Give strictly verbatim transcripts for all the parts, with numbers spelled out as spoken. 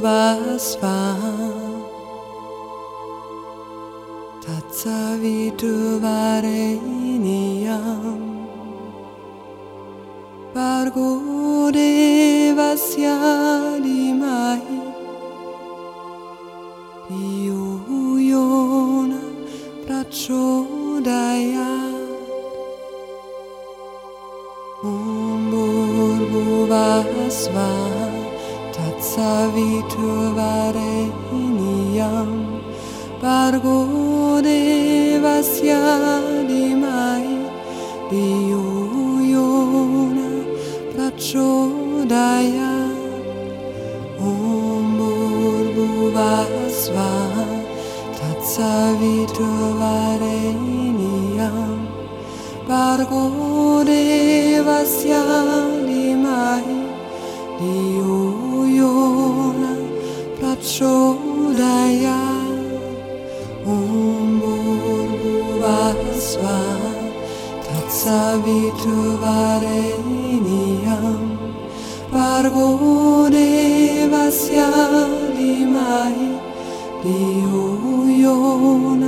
Vurvasvaha Tatsaviturvareniyam Bhargo Devasya Dhimahi Dhiyo yo na prachodayat Om Bhurvasvaha Tatsaviturvareniyam Bhargo Devasya Dhimahi Dhiyo yo na prachodayat Om Bhurvasvaha Tatsaviturvareniyam Bhargo Devasya Dhimahi Dhiyo yo na prachodayat Om Bhurvasvaha Tatsaviturvareniyam Bhargo Devasya Dhimahi Dhiyo yo na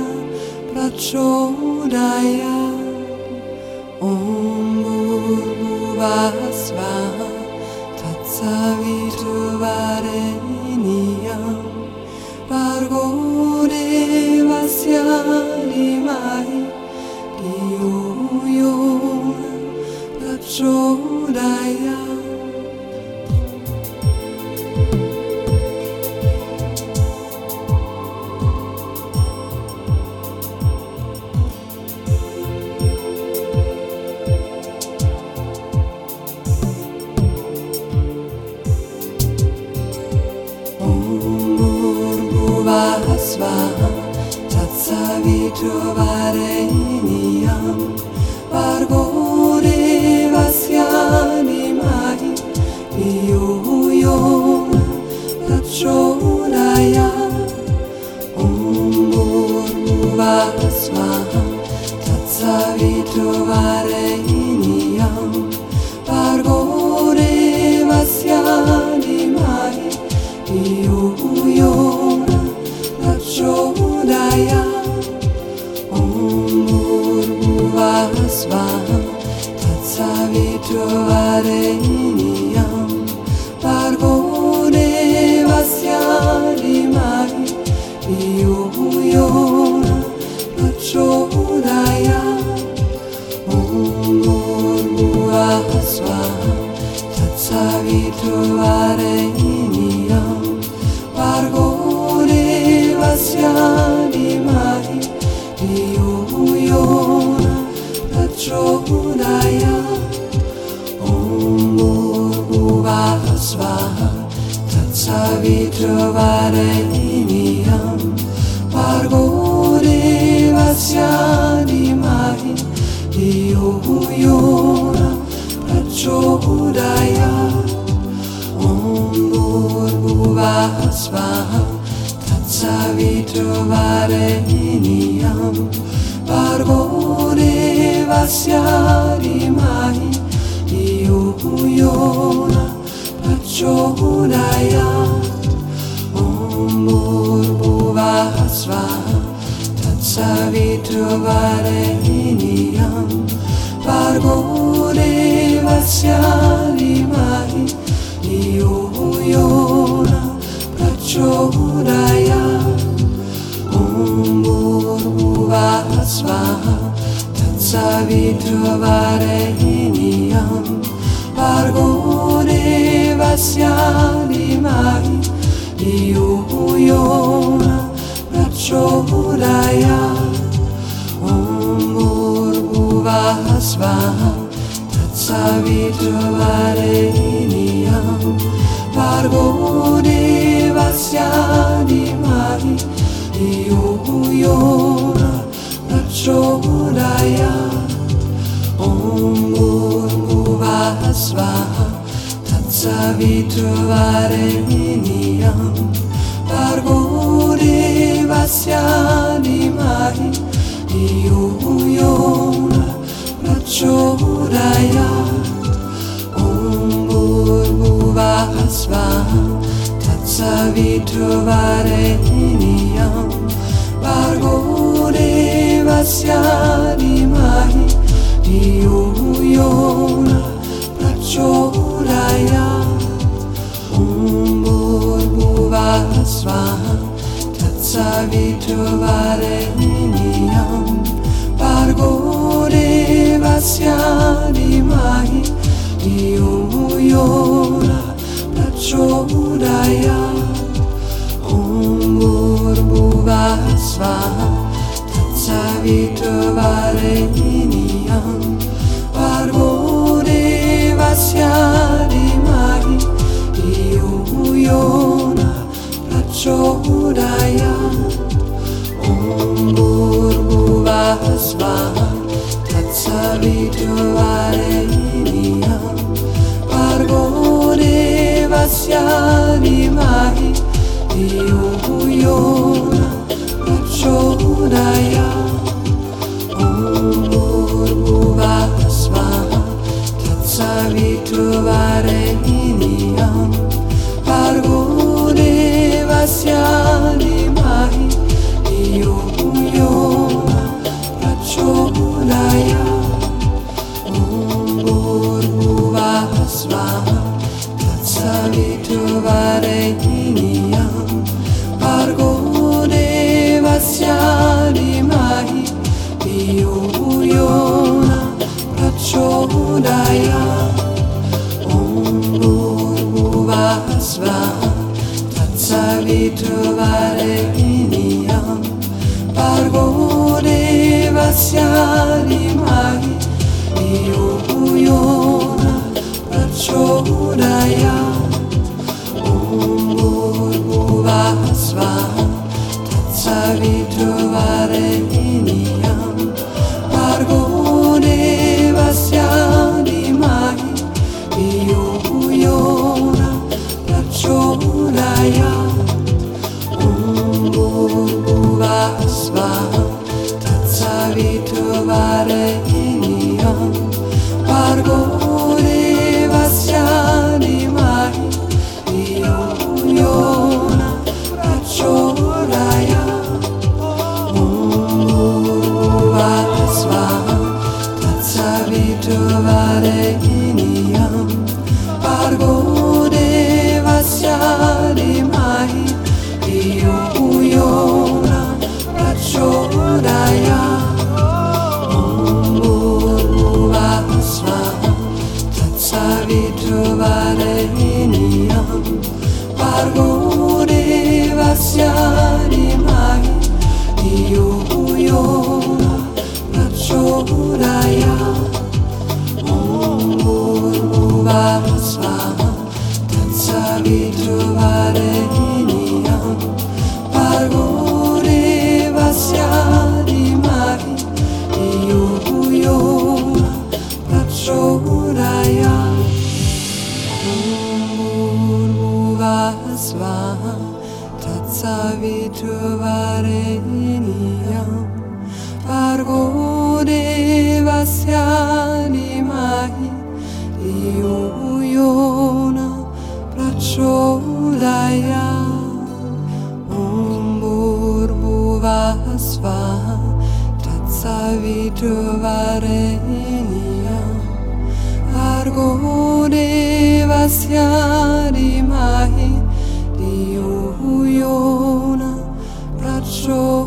prachodayat Om Bhurvasvaha Tatsaviturvareniyam Bhargo Devasya Dhimahi Dhiyo yo na prachodayat Svaha Tatsaviturvareniyam Bhargo Devasya Dhimahi Dhiyo yo na prachodayat Om Bhurvasvaha Tatsaviturvareniyam Bhargo Devasya Dhimahi Dhiyo yo na prachodayat Om Bhurvasvaha Tatsaviturvareniyam Bhargo Devasya Dhimahi Dhiyo yo na prachodayat Om Bhurvasvaha Tatsaviturvareniyam Bhargo Devasya Dhimahi Dhiyo yo na prachodayat Om Bhurvasvaha Tatsaviturvareniyam Bhargo Devasya Dhimahi Dhiyo yo na prachodayat Om Bhurvasvaha Tatsaviturvareniyam Bhargo Devasya Dhimahi Dhiyo yo na prachodayat Om Bhurvasvaha Tatsaviturvareniyam Bhargo Devasya Dhimahi Dhiyo yo na prachodayat Om Bhurvasvaha Tatsaviturvareniyam Bhargo Devasya Dhimahi Dhiyo yo na prachodayat Om Bhurvasvaha Tatsaviturvareniyam Bhargo Devasya Dhimahi Dhiyo yo na prachodayat Om Bhurvasvaha Tatsaviturvareniyam Bhargo Devasya Dhimahi Dhiyo yo na prachodayat Om Bhurvasvaha Tatsaviturvarenyam Bhargo Devasya Dhimahi Dhiyo Yona Prachodayat Om Bhurbhuvah Swaha Tatsaviturvarenyam Bhargo Devasya Dhimahi Dhiyo Yona Prachodayat Om Bhurbhuvah Swaha Tatsaviturvarenyam Bhargo Devasya Dhimahi Dhiyo Yona Prachodayat Om Bhurbhuvah Swaha Tatsaviturvarenyam Bhargo Devasya Dhimahi Dhiyo Yona Prachodayat Om Bhurbhuvah Swaha Tatsaviturvarenyam Bhargo Devasya Dhimahi Dhiyo Yona Prachodayat Om Bhurbhuvah Swaha Tatsaviturvarenyam Bhargo Devasya Dhimahi Dhiyo Yona Prachodayat Om Bhurbhuvah Swaha Tatsaviturvarenyam Bhargo Devasya Dhimahi Dhiyo Yona Prachodayat Om Bhurbhuvah Swaha Tatsaviturvarenyam Bhargo Devasya Dhimahi Dhiyo Yona Prachodayat Om Bhurbhuvah Swaha Tatsaviturvarenyam Bhargo Devasya Dhimahi Dhiyo Yona Prachodayat Om Bhurbhuvah Swaha Tatsaviturvarenyam Bhargo Devasya Dhimahi Dhiyo Yona Prachodayat Om Bhurbhuvah Swaha Tatsaviturvarenyam Bhargo Devasya Dhimahi Dhiyo Yona Prachodayat Om Bhurbhuvah Swaha Tatsaviturvarenyam Bhargo Devasya Dhimahi Dhiyo Yona Prachodayat Swaha Tatsaviturvarenyam Bhargo Devasya Dhimahi Dhiyo Yona Prachodayat Om Bhurbhuvah Swaha Tatsaviturvarenyam Bhargo Devasya Dhimahi Dhiyo Yona Prachodayat